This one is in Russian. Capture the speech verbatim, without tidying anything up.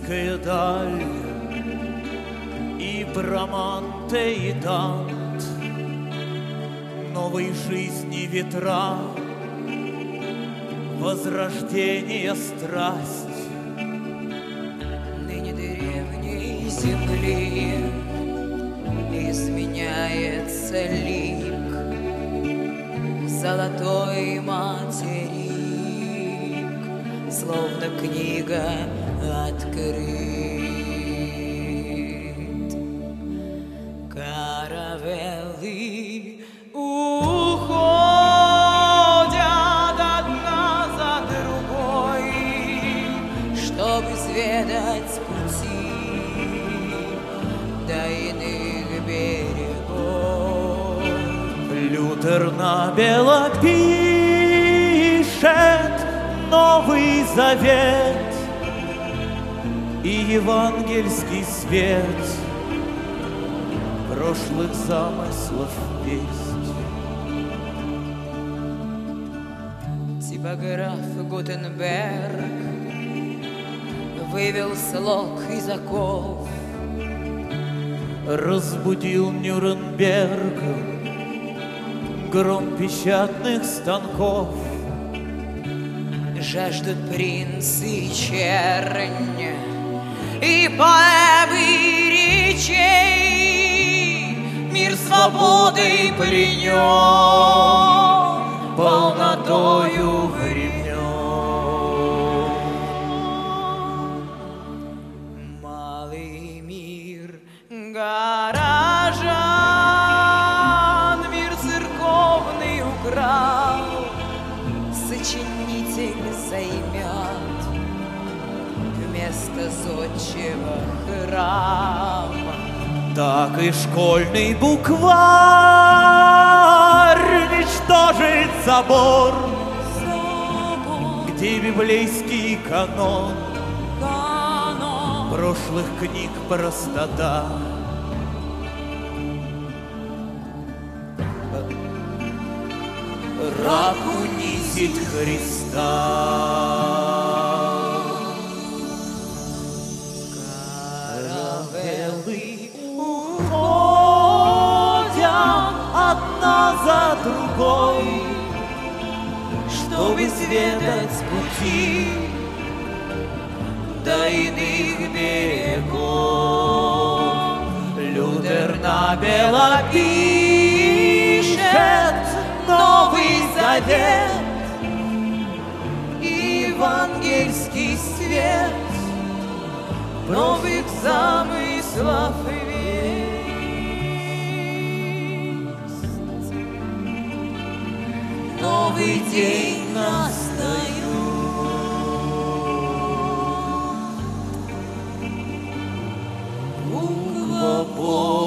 Эгейская даль и Браманте, и Дант, новой жизни ветра, возрождение, страсть. Ныне древней земли изменяется лик золотой материк, словно книга открыт. Каравеллы уходят одна за другой, чтобы изведать пути до иных берегов. Лютер набело пишет Новый Завет и евангельский свет прошлых замыслов весть. Типограф Гутенберг вывел слог из оков, разбудил Нюрнберг гром печатных станков. Жаждут принцы и чернь, и поэмы речей. Мир свободы пленен полнотою времен. Малый мир горожан, мир церковный украл, сочинитель займет вместо зодчего храма. Так и школьный букварь уничтожит собор, Собор, где библейский канон канон, прошлых книг простота. Раб унизит Христа. Каравеллы уходят одна за другой, чтобы изведать пути до иных берегов. Лютер набело пишет Новый Завет и евангельский свет новых замыслов весть. Новый день настает, буква Бога.